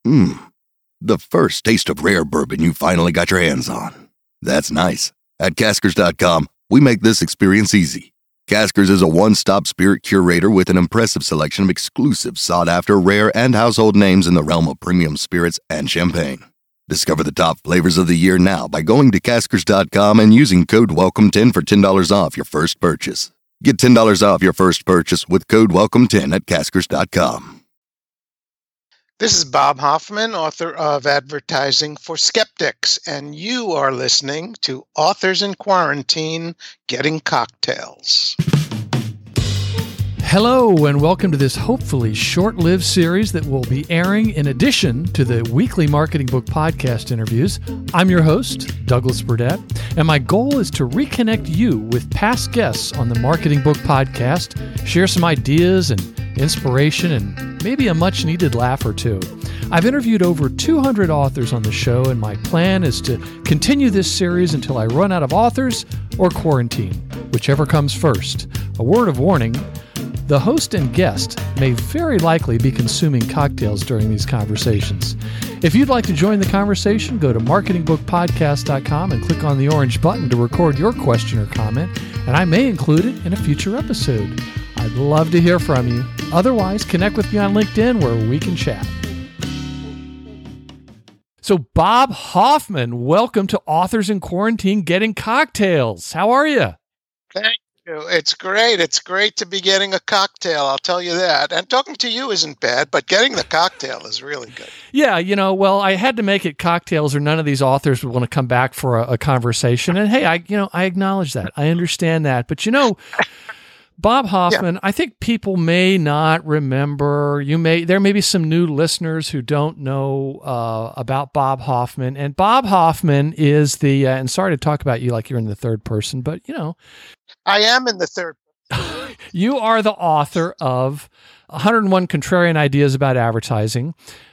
The first taste of rare bourbon you finally got your hands on. That's nice. At Caskers.com, we make this experience easy. Caskers is a one-stop spirit curator with an impressive selection of exclusive, sought-after, rare, and household names in the realm of premium spirits and champagne. Discover the top flavors of the year now by going to Caskers.com and using code WELCOME10 for $10 off your first purchase. Get $10 off your first purchase with code WELCOME10 at Caskers.com. This is Bob Hoffman, author of Advertising for Skeptics, and you are listening to Authors in Quarantine Getting Cocktails. Hello, and welcome to this hopefully short-lived series that will be airing in addition to the weekly Marketing Book Podcast interviews. I'm your host, Douglas Burdett, and my goal is to reconnect you with past guests on the Marketing Book Podcast, share some ideas and inspiration, and maybe a much-needed laugh or two. I've interviewed over 200 authors on the show, and my plan is to continue this series until I run out of authors or quarantine, whichever comes first. A word of warning: the host and guest may very likely be consuming cocktails during these conversations. If you'd like to join the conversation, go to marketingbookpodcast.com and click on the orange button to record your question or comment, and I may include it in a future episode. I'd love to hear from you. Otherwise, connect with me on LinkedIn where we can chat. So, Bob Hoffman, welcome to Authors in Quarantine Getting Cocktails. How are you? Thank you. It's great. It's great to be getting a cocktail, I'll tell you that. And talking to you isn't bad, but getting the cocktail is really good. Yeah, well, I had to make it cocktails or none of these authors would want to come back for a conversation. And hey, I acknowledge that. I understand that. But Bob Hoffman, yeah. I think people may not remember. There may be some new listeners who don't know about Bob Hoffman. And Bob Hoffman is and sorry to talk about you like you're in the third person, but I am in the third person. You are the author of 101 Contrarian Ideas About Advertising.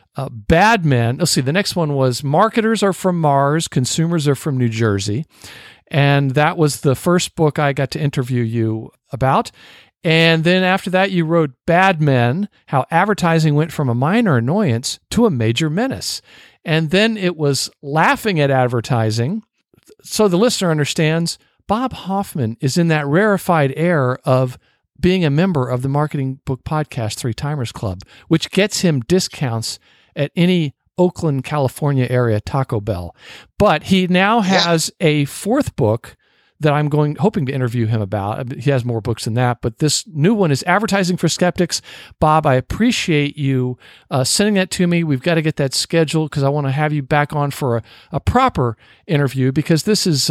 Bad Men. Let's see, the next one was Marketers Are from Mars, Consumers Are from New Jersey. And that was the first book I got to interview you about. And then after that, you wrote Bad Men, How Advertising Went from a Minor Annoyance to a Major Menace. And then it was Laughing at Advertising. So the listener understands Bob Hoffman is in that rarefied air of being a member of the Marketing Book Podcast Three Timers Club, which gets him discounts at any Oakland, California area Taco Bell. But he now has a fourth book that I'm hoping to interview him about. He has more books than that, but this new one is Advertising for Skeptics. Bob, I appreciate you sending that to me. We've got to get that scheduled because I want to have you back on for a proper interview, because this is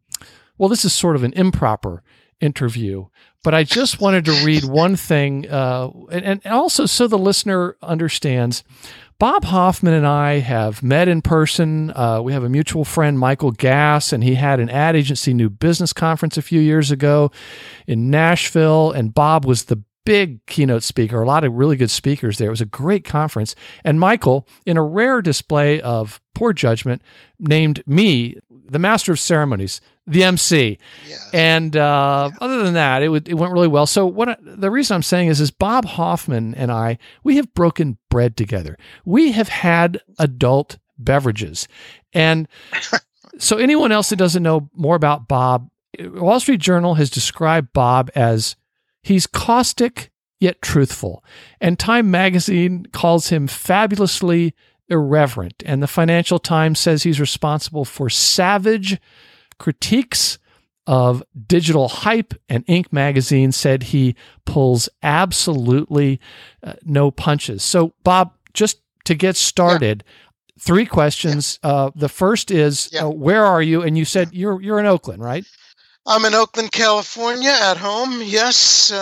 sort of an improper interview. But I just wanted to read one thing, and also so the listener understands. Bob Hoffman and I have met in person. We have a mutual friend, Michael Gass, and he had an ad agency new business conference a few years ago in Nashville, and Bob was the big keynote speaker, a lot of really good speakers there. It was a great conference. And Michael, in a rare display of poor judgment, named me the master of ceremonies, the MC. Yeah. And other than that, it went really well. So the reason I'm saying is Bob Hoffman and I, we have broken bread together. We have had adult beverages. And so anyone else that doesn't know more about Bob, Wall Street Journal has described Bob as he's caustic yet truthful. And Time Magazine calls him fabulously irreverent. And the Financial Times says he's responsible for savage critiques of digital hype, and Inc. magazine said he pulls absolutely no punches. So, Bob, just to get started, three questions. The first is, where are you? And you said you're in Oakland, right? I'm in Oakland, California, at home. Yes,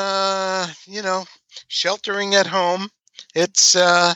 sheltering at home. It's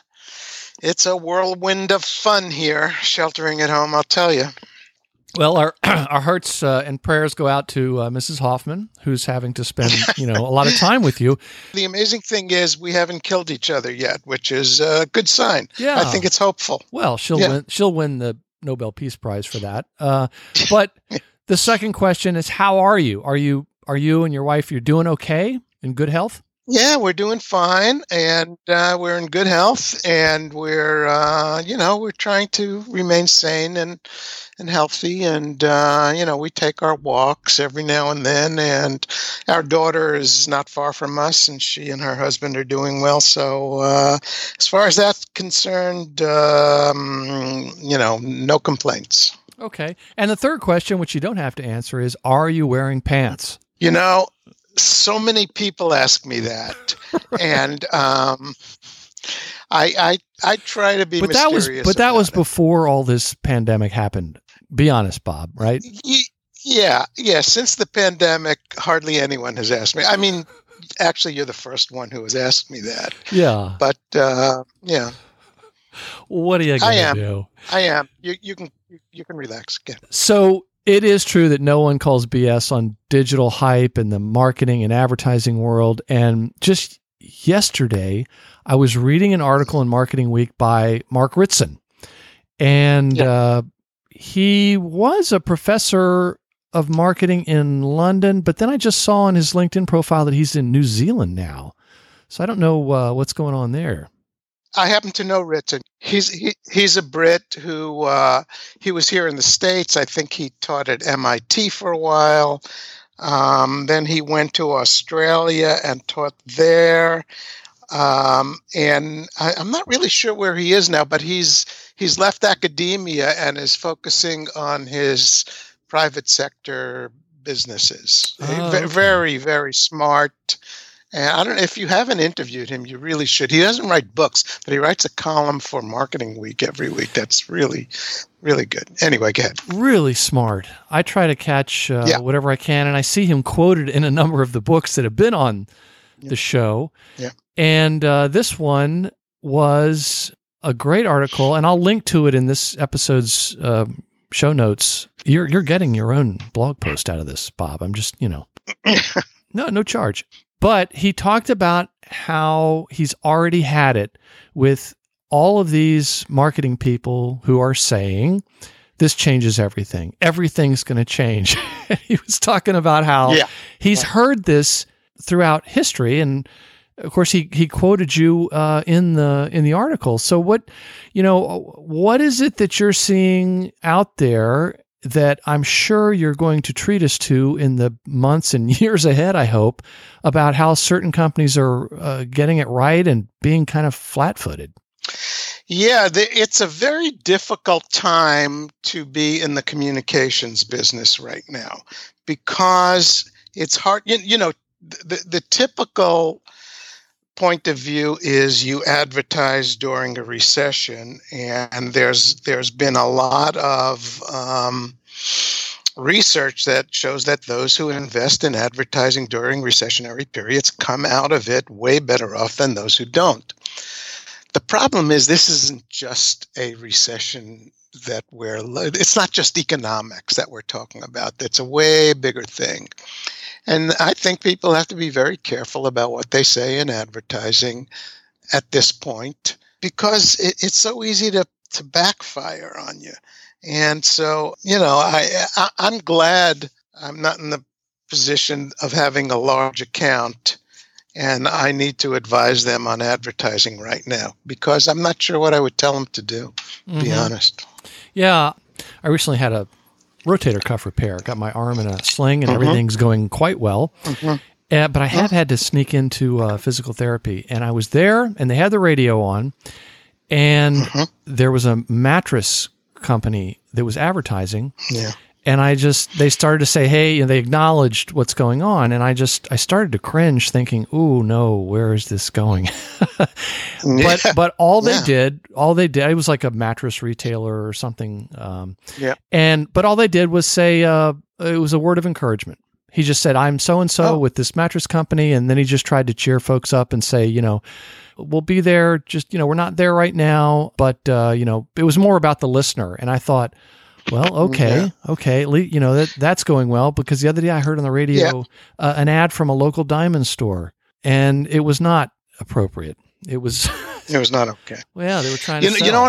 a whirlwind of fun here, sheltering at home, I'll tell you. Well, our hearts and prayers go out to Mrs. Hoffman, who's having to spend a lot of time with you. The amazing thing is we haven't killed each other yet, which is a good sign. Yeah, I think it's hopeful. Well, she'll win the Nobel Peace Prize for that. But the second question is, how are you? Are you and your wife? You're doing okay? In good health? Yeah, we're doing fine, and we're in good health, and we're trying to remain sane and healthy, and we take our walks every now and then, and our daughter is not far from us, and she and her husband are doing well. So, as far as that's concerned, no complaints. Okay. And the third question, which you don't have to answer, is: are you wearing pants? So many people ask me that, and I try to be mysterious. But that was before all this pandemic happened. Be honest, Bob. Right? Yeah. Since the pandemic, hardly anyone has asked me. I mean, actually, you're the first one who has asked me that. Yeah. But yeah. What are you going to do? I am. You can relax again. So it is true that no one calls BS on digital hype in the marketing and advertising world. And just yesterday, I was reading an article in Marketing Week by Mark Ritson. And he was a professor of marketing in London, but then I just saw on his LinkedIn profile that he's in New Zealand now. So I don't know what's going on there. I happen to know Ritson. He's a Brit who he was here in the States. I think he taught at MIT for a while. Then he went to Australia and taught there. And I'm not really sure where he is now, but he's left academia and is focusing on his private sector businesses. Okay. Very, very smart. And I don't know if you haven't interviewed him, you really should. He doesn't write books, but he writes a column for Marketing Week every week. That's really, really good. Anyway, go ahead. Really smart. I try to catch whatever I can, and I see him quoted in a number of the books that have been on the show. Yeah. And this one was a great article, and I'll link to it in this episode's show notes. You're getting your own blog post out of this, Bob. I'm just, no charge. But he talked about how he's already had it with all of these marketing people who are saying, this changes everything. Everything's going to change. He was talking about how he's heard this throughout history. And of course, he quoted you in the article. So what is it that you're seeing out there that I'm sure you're going to treat us to in the months and years ahead, I hope, about how certain companies are getting it right and being kind of flat-footed? Yeah, it's a very difficult time to be in the communications business right now because it's hard. The typical point of view is you advertise during a recession, and there's been a lot of research that shows that those who invest in advertising during recessionary periods come out of it way better off than those who don't. The problem is this isn't just a recession it's not just economics that we're talking about. That's a way bigger thing. And I think people have to be very careful about what they say in advertising at this point because it's so easy to backfire on you. And so, I'm glad I'm not in the position of having a large account and I need to advise them on advertising right now because I'm not sure what I would tell them to do, to be honest. Yeah. I recently had a rotator cuff repair. Got my arm in a sling and everything's going quite well. But I have had to sneak into physical therapy. And I was there and they had the radio on and there was a mattress company that was advertising. Yeah. And they started to say, hey, they acknowledged what's going on. And I started to cringe thinking, ooh, no, where is this going? But all they did, it was like a mattress retailer or something. But all they did was say, it was a word of encouragement. He just said, I'm so-and-so with this mattress company. And then he just tried to cheer folks up and say, we'll be there. Just, we're not there right now. But, it was more about the listener. And I thought, well, okay. That's going well because the other day I heard on the radio an ad from a local diamond store and it was not appropriate. It was not okay. Well, yeah, they were trying to sell. You know what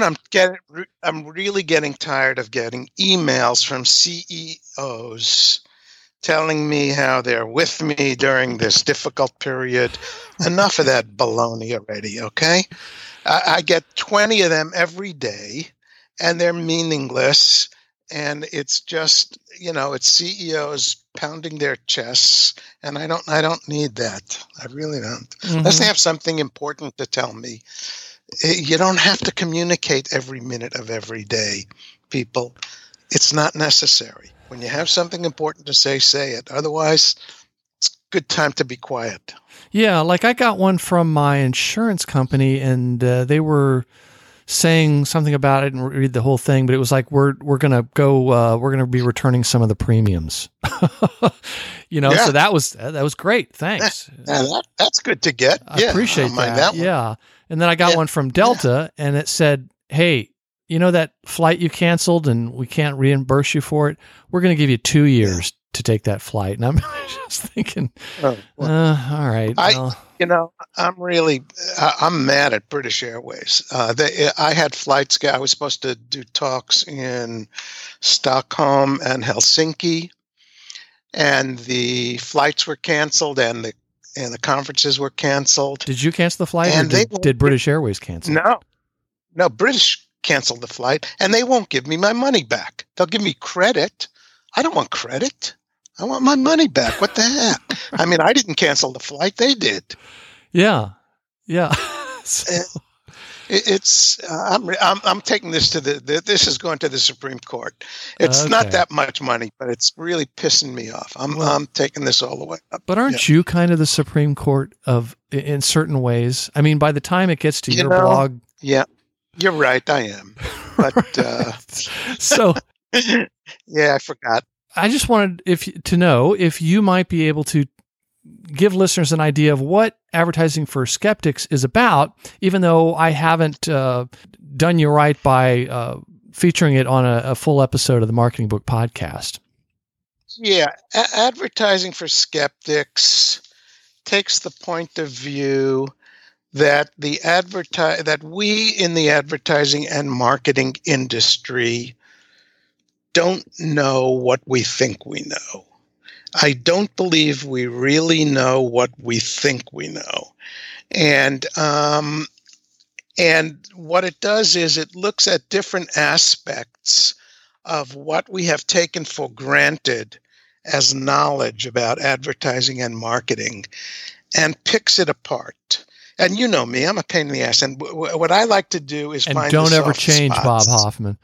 I'm really getting tired of getting emails from CEOs telling me how they're with me during this difficult period. Enough of that baloney already, okay? I get 20 of them every day, and they're meaningless. And it's just, it's CEOs pounding their chests, and I don't need that. I really don't. Mm-hmm. Unless they have something important to tell me. You don't have to communicate every minute of every day, people. It's not necessary. When you have something important to say it. Otherwise, it's a good time to be quiet. Yeah, like I got one from my insurance company, and they were saying something about it, and read the whole thing, but it was like we're gonna be returning some of the premiums. So that was great. Thanks. That's good to get. I appreciate that. Yeah, and then I got one from Delta, and it said, "Hey, that flight you canceled, and we can't reimburse you for it. We're going to give you 2 years to take that flight." And I'm just thinking, all right. I'm mad at British Airways. I had flights. I was supposed to do talks in Stockholm and Helsinki, and the flights were canceled, and the conferences were canceled. Did you cancel the flight, or did British Airways cancel? No, British canceled the flight, and they won't give me my money back. They'll give me credit. I don't want credit. I want my money back. What the heck? I mean, I didn't cancel the flight. They did. Yeah. I'm taking this to this is going to the Supreme Court. It's not that much money, but it's really pissing me off. I'm taking this all the way up. But aren't you kind of the Supreme Court in certain ways? I mean, by the time it gets to your blog. Yeah, you're right. I am. But so yeah, I forgot. I just wanted to know if you might be able to give listeners an idea of what Advertising for Skeptics is about, even though I haven't done you right by featuring it on a full episode of the Marketing Book Podcast. Yeah, Advertising for Skeptics takes the point of view that that we in the advertising and marketing industry don't know what we think we know. I don't believe we really know what we think we know. And what it does is it looks at different aspects of what we have taken for granted as knowledge about advertising and marketing and picks it apart. And you know me, I'm a pain in the ass. And what I like to do is find don't the ever soft change, spots. Bob Hoffman.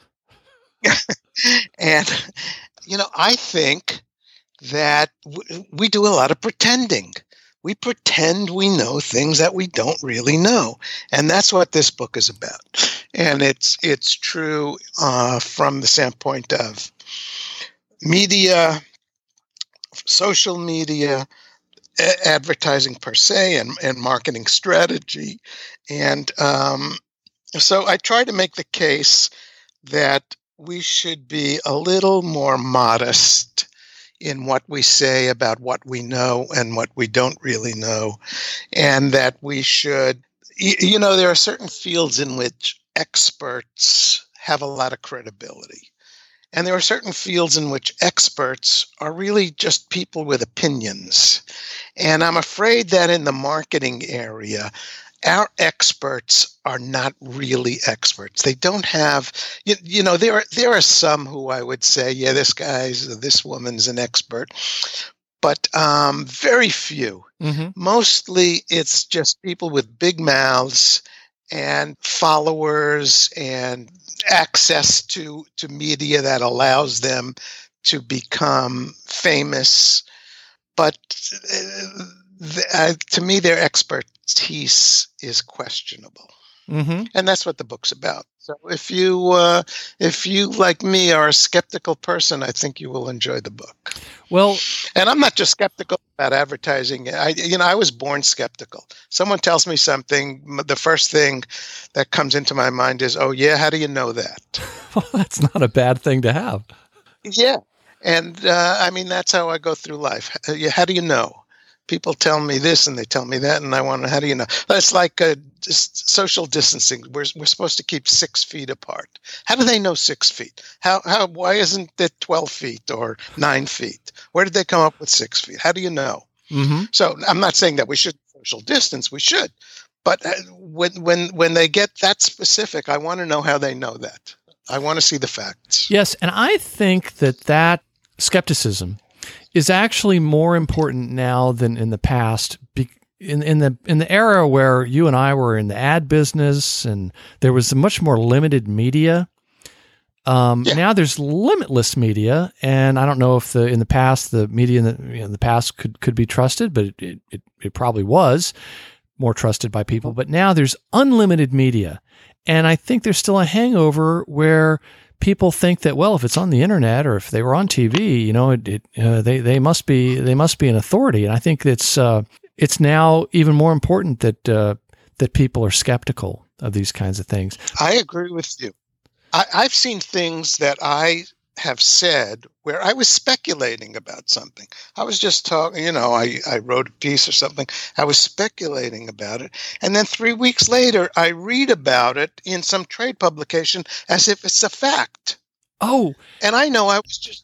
And, I think that we do a lot of pretending. We pretend we know things that we don't really know. And that's what this book is about. And it's true from the standpoint of media, social media, advertising per se, and marketing strategy. And so I try to make the case that we should be a little more modest in what we say about what we know and what we don't really know. And that we should, there are certain fields in which experts have a lot of credibility. And there are certain fields in which experts are really just people with opinions. And I'm afraid that in the marketing area, our experts are not really experts. They don't have, there are some who I would say, yeah, this woman's an expert, but very few. Mm-hmm. Mostly it's just people with big mouths and followers and access to media that allows them to become famous. But to me, their expertise is questionable. Mm-hmm. And that's what the book's about. So if you like me are a skeptical person, I think you will enjoy the book. Well, and I'm not just skeptical about advertising. I was born skeptical. Someone tells me something, the first thing that comes into my mind is, "Oh yeah, how do you know that?" Well, that's not a bad thing to have. Yeah, and that's how I go through life. How do you know? People tell me this and they tell me that, and I want to know, how do you know? That's like just social distancing. We're supposed to keep 6 feet apart. How do they know 6 feet? Why isn't it 12 feet or 9 feet? Where did they come up with 6 feet? How do you know? Mm-hmm. So I'm not saying that we should social distance. We should. But when they get that specific, I want to know how they know that. I want to see the facts. Yes, and I think that skepticism is actually more important now than in the past. In the era where you and I were in the ad business and there was a much more limited media. Now there's limitless media, and I don't know if in the past the media in the past could be trusted, but it probably was more trusted by people. But now there's unlimited media, and I think there's still a hangover where people think that, well, if it's on the internet or if they were on TV, they must be an authority. And I think it's now even more important that people are skeptical of these kinds of things. I agree with you. I've seen things that I have said where I was speculating about something. I was just talking, I wrote a piece or something. I was speculating about it. And then 3 weeks later, I read about it in some trade publication as if it's a fact. Oh. And I know I was just,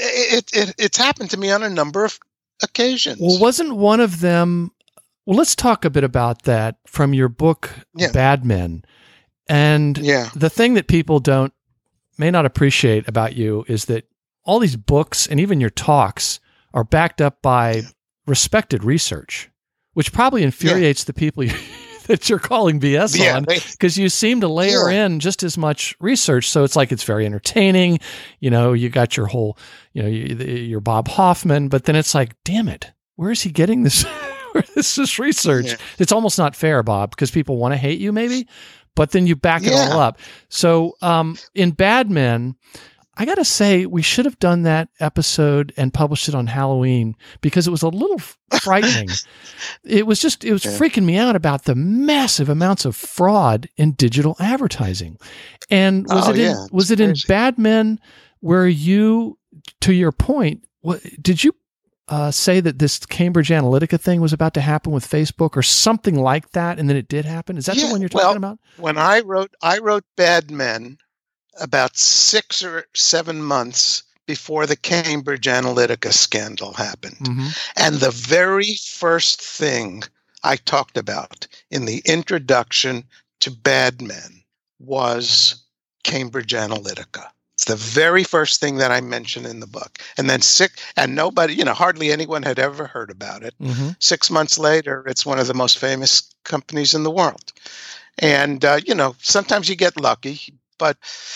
it's happened to me on a number of occasions. Well, wasn't one of them, let's talk a bit about that from your book, Bad Men. And the thing that people may not appreciate about you is that all these books and even your talks are backed up by respected research, which probably infuriates the people that you're calling BS on, because you seem to layer in just as much research. So it's like, it's very entertaining. You got your whole, your Bob Hoffman, but then it's like, damn it, where is he getting this? Where is this research? Yeah. It's almost not fair, Bob, because people want to hate you maybe. But then you back it all up. So in Bad Men, I got to say, we should have done that episode and published it on Halloween, because it was a little frightening. It was freaking me out about the massive amounts of fraud in digital advertising. And was it in Bad Men where you, to your point, did you say that this Cambridge Analytica thing was about to happen with Facebook or something like that, and then it did happen? Is that the one you're talking about? When I wrote Bad Men about 6 or 7 months before the Cambridge Analytica scandal happened. Mm-hmm. And the very first thing I talked about in the introduction to Bad Men was Cambridge Analytica. It's the very first thing that I mentioned in the book. And then nobody, hardly anyone had ever heard about it. Mm-hmm. 6 months later, it's one of the most famous companies in the world. And, sometimes you get lucky, but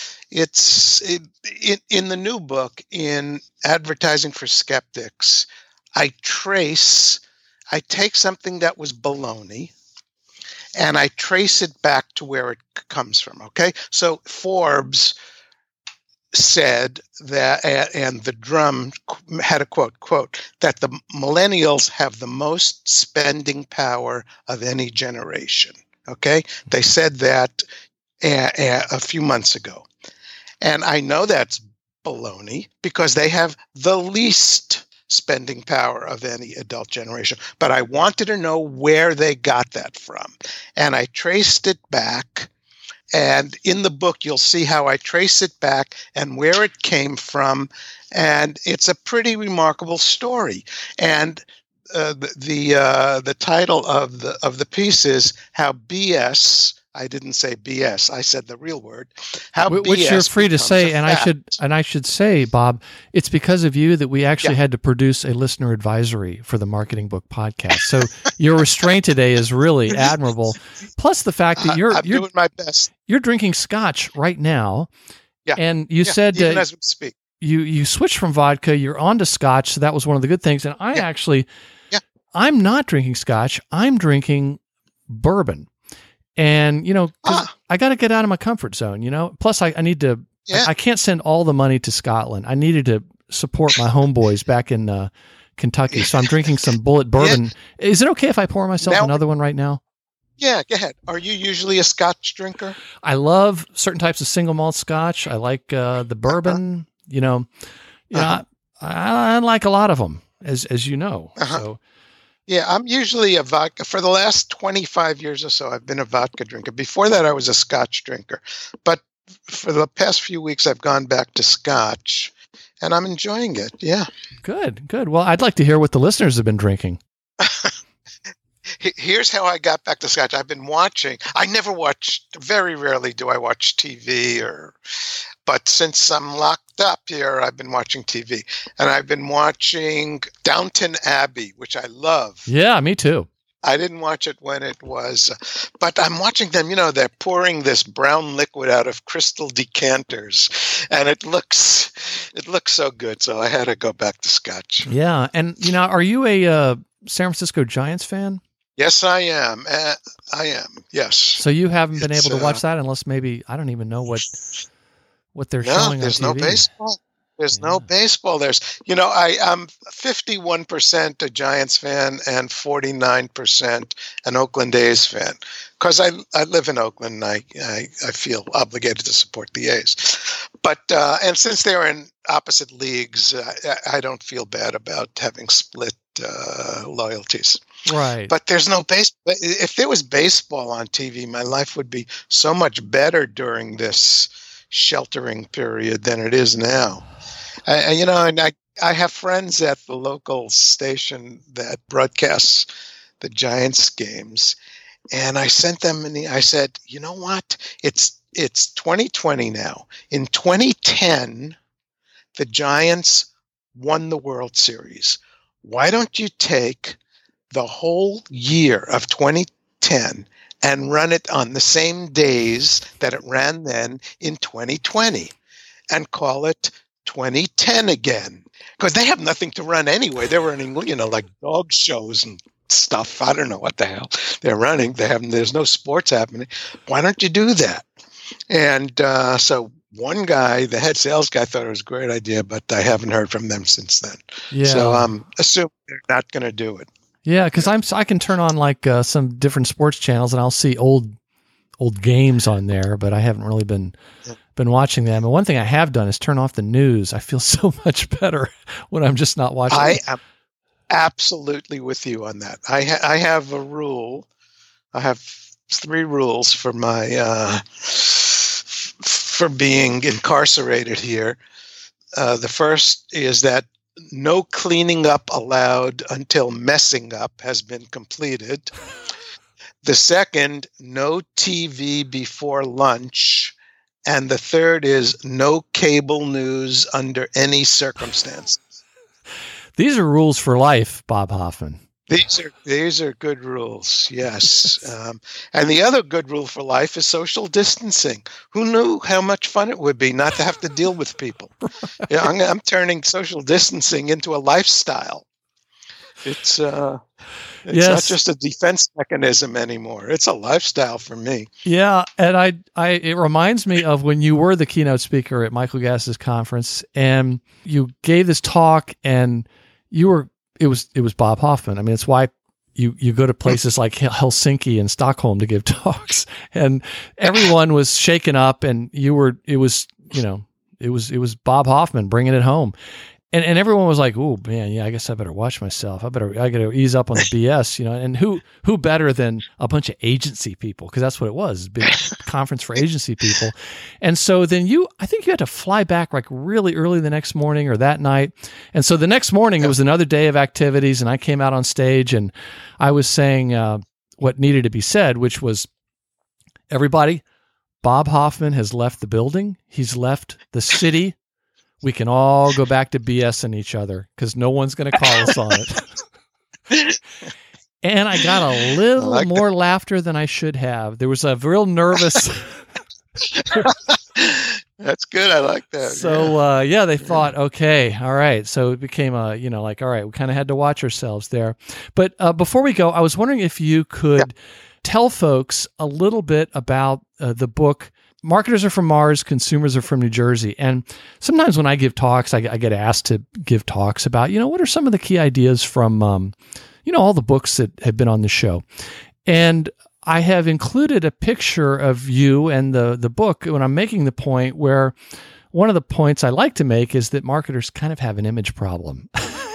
in the new book, in Advertising for Skeptics, I take something that was baloney and I trace it back to where it comes from. Okay. So Forbes said that, and the Drum had a quote, that the millennials have the most spending power of any generation. Okay. They said that a few months ago. And I know that's baloney because they have the least spending power of any adult generation. But I wanted to know where they got that from. And I traced it back. And in the book, you'll see how I trace it back and where it came from. And it's a pretty remarkable story. And the title of the piece is How BS. I didn't say BS. I said the real word. Which you're free to say, and I should say, Bob, it's because of you that we actually had to produce a listener advisory for the Marketing Book Podcast. So your restraint today is really admirable. Plus the fact that you're doing my best. You're drinking scotch right now, and you said even as we speak. You switched from vodka. You're on to scotch, so that was one of the good things. And I'm not drinking scotch. I'm drinking bourbon. And, 'cause I got to get out of my comfort zone, plus I need to, I can't send all the money to Scotland. I needed to support my homeboys back in Kentucky. So I'm drinking some Bullet bourbon. Yeah. Is it okay if I pour myself another one right now? Yeah, go ahead. Are you usually a scotch drinker? I love certain types of single malt scotch. I like the bourbon, I like a lot of them, as you know. So Yeah, I'm usually a vodka. For the last 25 years or so, I've been a vodka drinker. Before that, I was a Scotch drinker. But for the past few weeks, I've gone back to Scotch, and I'm enjoying it. Yeah. Good, good. Well, I'd like to hear what the listeners have been drinking. Here's how I got back to Scotch. I've been watching. I never watch. Very rarely do I watch TV, but since I'm locked up here, I've been watching TV, and I've been watching Downton Abbey, which I love. Yeah, me too. I didn't watch it when it was, but I'm watching them. They're pouring this brown liquid out of crystal decanters, and it looks so good. So I had to go back to Scotch. Yeah, and are you a San Francisco Giants fan? Yes, I am. I am. Yes. So you haven't been able to watch that unless maybe I don't even know what they're showing on TV. There's no baseball. There's no baseball. I'm 51% a Giants fan and 49% an Oakland A's fan. Because I live in Oakland, and I feel obligated to support the A's. But and since they're in opposite leagues, I don't feel bad about having split loyalties. Right. But there's no baseball. If there was baseball on TV, my life would be so much better during this sheltering period than it is now. And I have friends at the local station that broadcasts the Giants games, and I sent them and I said, you know what? It's 2020 now. In 2010, the Giants won the World Series. Why don't you take the whole year of 2010 and run it on the same days that it ran then in 2020 and call it 2010 again? Because they have nothing to run anyway. They're running, like dog shows and stuff. I don't know what the hell they're running. There's no sports happening. Why don't you do that? And so one guy, the head sales guy, thought it was a great idea, but I haven't heard from them since then. Yeah. So I'm assuming they're not going to do it. Yeah, because I can turn on like some different sports channels and I'll see old games on there, but I haven't really been watching them. And one thing I have done is turn off the news. I feel so much better when I'm just not watching. I am absolutely with you on that. I have a rule. I have 3 rules for my for being incarcerated here. The first is that no cleaning up allowed until messing up has been completed. The second, no TV before lunch. And the third is no cable news under any circumstances. These are rules for life, Bob Hoffman. These are good rules, yes. And the other good rule for life is social distancing. Who knew how much fun it would be not to have to deal with people? Right. Yeah, I'm turning social distancing into a lifestyle. It's not just a defense mechanism anymore. It's a lifestyle for me. Yeah, and it reminds me of when you were the keynote speaker at Michael Gass's conference, and you gave this talk, and it was Bob Hoffman. I mean, it's why you go to places like Helsinki and Stockholm to give talks, and everyone was shaken up, and it was Bob Hoffman bringing it home. And everyone was like, "Oh man, yeah, I guess I better watch myself. I got to ease up on the BS, And who better than a bunch of agency people? Because that's what it was, a big conference for agency people. And so then I think you had to fly back like really early the next morning or that night. And so the next morning it was another day of activities, and I came out on stage and I was saying what needed to be said, which was, everybody, Bob Hoffman has left the building. He's left the city. We can all go back to BSing each other because no one's going to call us on it. And I got a little more laughter than I should have. There was a real nervous. That's good. I like that. So, they thought, okay, all right. So it became all right, we kind of had to watch ourselves there. But before we go, I was wondering if you could tell folks a little bit about the book, Marketers Are From Mars, Consumers Are From New Jersey. And sometimes when I give talks, I get asked to give talks about, what are some of the key ideas from, all the books that have been on the show. And I have included a picture of you and the book when I'm making the point where one of the points I like to make is that marketers kind of have an image problem.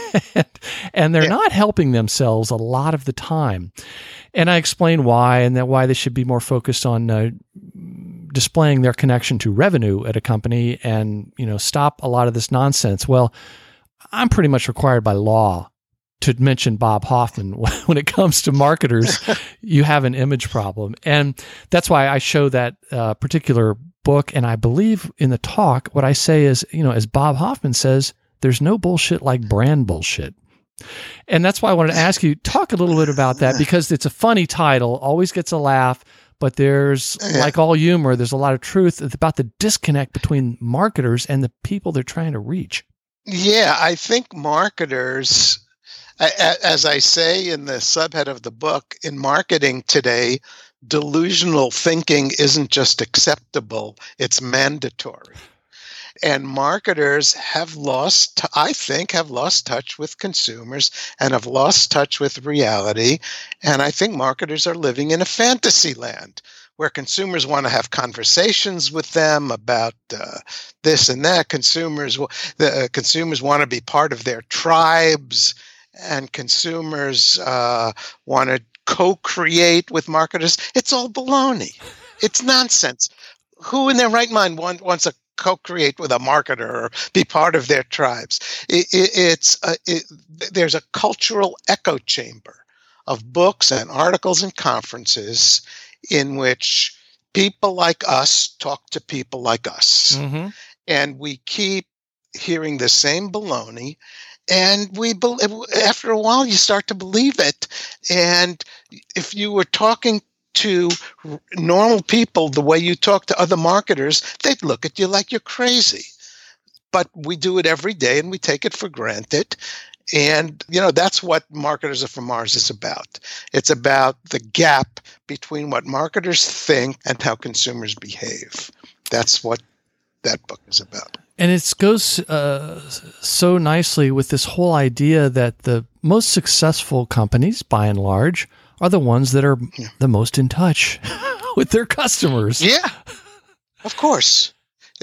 and they're not helping themselves a lot of the time. And I explain why, and that why they should be more focused on displaying their connection to revenue at a company and, stop a lot of this nonsense. Well, I'm pretty much required by law to mention Bob Hoffman. When it comes to marketers, you have an image problem. And that's why I show that particular book. And I believe in the talk, what I say is, as Bob Hoffman says, there's no bullshit like brand bullshit. And that's why I wanted to ask you, talk a little bit about that, because it's a funny title, always gets a laugh, but there's, like all humor, there's a lot of truth about the disconnect between marketers and the people they're trying to reach. Yeah, I think marketers, as I say in the subhead of the book, in marketing today, delusional thinking isn't just acceptable, it's mandatory. And marketers have lost touch with consumers and have lost touch with reality. And I think marketers are living in a fantasy land where consumers want to have conversations with them about this and that. Consumers want to be part of their tribes, and consumers want to co-create with marketers. It's all baloney. It's nonsense. Who in their right mind wants to co-create with a marketer or be part of their tribes? There's a cultural echo chamber of books and articles and conferences in which people like us talk to people like us. Mm-hmm. And we keep hearing the same baloney. And after a while, you start to believe it. And if you were talking to normal people the way you talk to other marketers, they'd look at you like you're crazy. But we do it every day, and we take it for granted. And, that's what Marketers Are From Mars is about. It's about the gap between what marketers think and how consumers behave. That's what that book is about. And it goes so nicely with this whole idea that the most successful companies, by and large, are the ones that are the most in touch with their customers. Yeah, of course.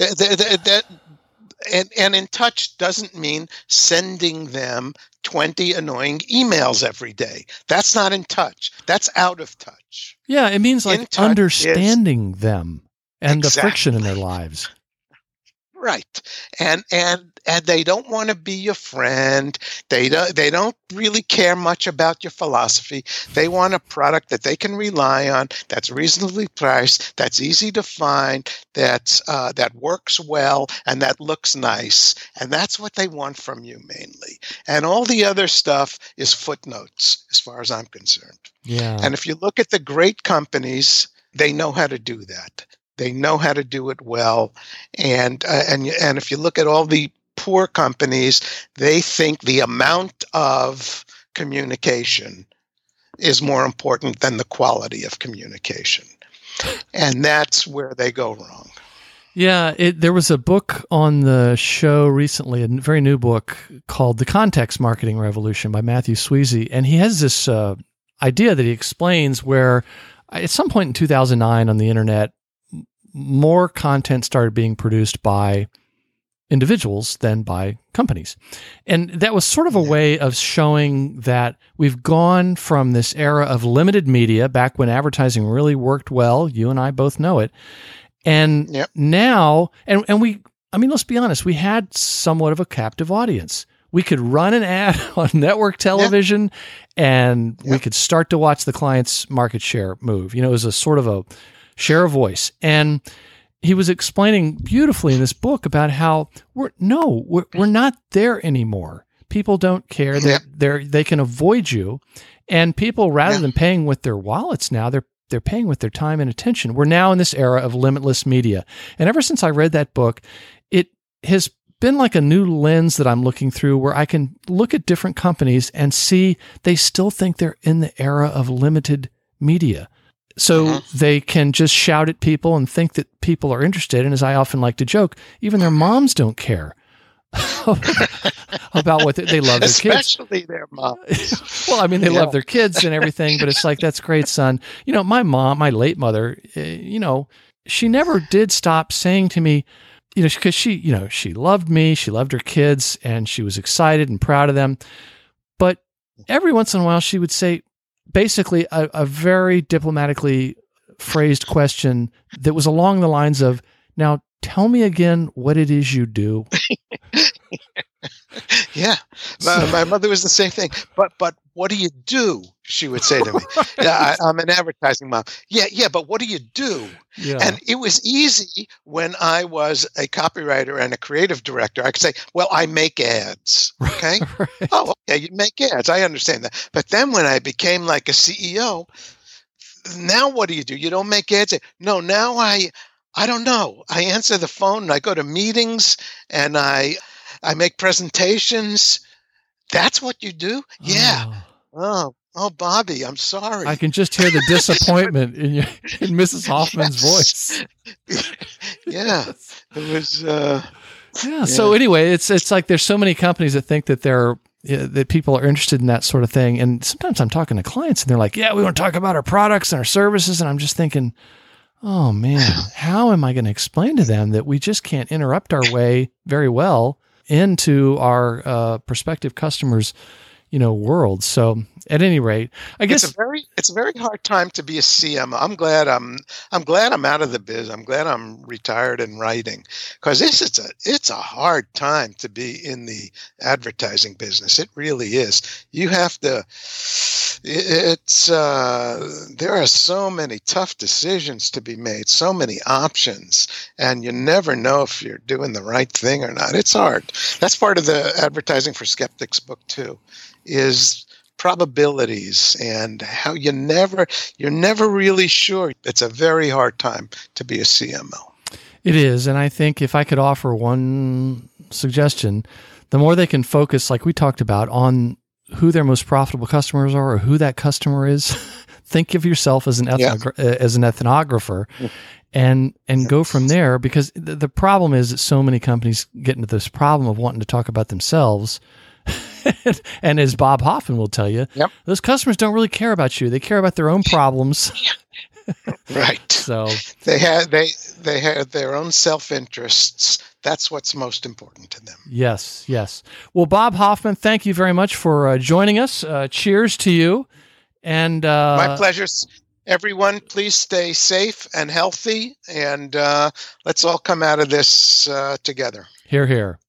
And in touch doesn't mean sending them 20 annoying emails every day. That's not in touch. That's out of touch. Yeah, it means like understanding them and the friction in their lives. Right. And they don't want to be your friend. They don't really care much about your philosophy. They want a product that they can rely on, that's reasonably priced, that's easy to find, that works well, and that looks nice. And that's what they want from you mainly. And all the other stuff is footnotes as far as I'm concerned. Yeah. And if you look at the great companies, they know how to do that. They know how to do it well, and if you look at all the poor companies, they think the amount of communication is more important than the quality of communication, and that's where they go wrong. Yeah, there was a book on the show recently, a very new book called "The Context Marketing Revolution" by Matthew Sweezy, and he has this idea that he explains where at some point in 2009 on the internet, more content started being produced by individuals than by companies. And that was sort of a way of showing that we've gone from this era of limited media, back when advertising really worked well. You and I both know it. And now, and let's be honest, we had somewhat of a captive audience. We could run an ad on network television and we could start to watch the client's market share move. It was a sort of a share of voice. And he was explaining beautifully in this book about how we're not there anymore. People don't care. They can avoid you. And people, rather than paying with their wallets now, they're paying with their time and attention. We're now in this era of limitless media. And ever since I read that book, it has been like a new lens that I'm looking through, where I can look at different companies and see they still think they're in the era of limited media. So they can just shout at people and think that people are interested. And as I often like to joke, even their moms don't care about what they love their kids. Especially their moms. Well, they love their kids and everything, but it's like, that's great, son. My mom, my late mother, she never did stop saying to me, because she loved me, she loved her kids, and she was excited and proud of them. But every once in a while, she would say basically a very diplomatically phrased question that was along the lines of, "Now tell me again what it is you do." Yeah, my mother was the same thing. But what do you do? She would say to me. Right. Yeah, I'm an advertising mom. Yeah, but what do you do? Yeah. And it was easy when I was a copywriter and a creative director. I could say, well, I make ads. Okay. Right. Oh, okay. You make ads. I understand that. But then when I became like a CEO, now what do? You don't make ads? No, now I don't know. I answer the phone and I go to meetings and I make presentations. That's what you do? Yeah. Oh, Bobby, I'm sorry. I can just hear the disappointment in Mrs. Hoffman's voice. Yeah. It was yeah. So anyway, it's like there's so many companies that think that that people are interested in that sort of thing. And sometimes I'm talking to clients and they're like, "Yeah, we want to talk about our products and our services." And I'm just thinking, "Oh man, how am I going to explain to them that we just can't interrupt our way very well into our prospective customers, world?" So at any rate, I guess it's a very hard time to be a CMO. I'm glad I'm out of the biz. I'm glad I'm retired and writing, because it's a hard time to be in the advertising business. It really is. You have to. There are so many tough decisions to be made, so many options, and you never know if you're doing the right thing or not. It's hard. That's part of the Advertising for Skeptics book too, is probabilities and how you're never really sure. It's a very hard time to be a CMO. It is, and I think if I could offer one suggestion, the more they can focus, like we talked about, on who their most profitable customers are or who that customer is. Think of yourself as an ethnographer and go from there, because the problem is that so many companies get into this problem of wanting to talk about themselves. And as Bob Hoffman will tell you, those customers don't really care about you. They care about their own problems. Right. So they have their own self-interests. That's what's most important to them. Yes. Well, Bob Hoffman, thank you very much for joining us. Cheers to you. And my pleasure. Everyone, please stay safe and healthy, and let's all come out of this together. Hear, hear.